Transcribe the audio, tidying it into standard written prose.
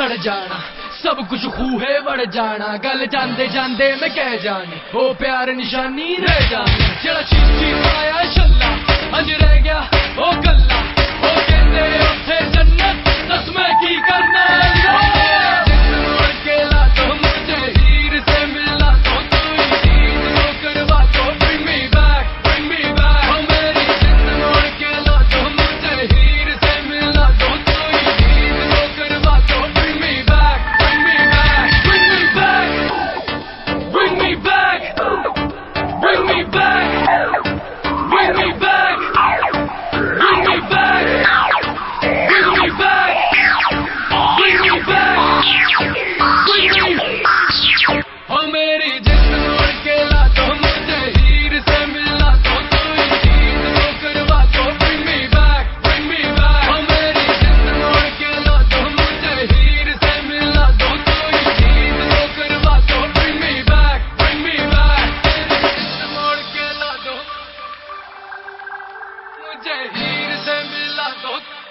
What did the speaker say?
सड़ जाना, सब कुछ खूहे बढ़ जाना, गल जांदे जांदे मैं कह जानी, ओ प्यार निशानी रह जानी, जरा चीची पाया छल्ला, अंज रह गया ओ गल्ला, ओ कहते उठे जन्नत, दस मैं की करना हीर से मिला दो।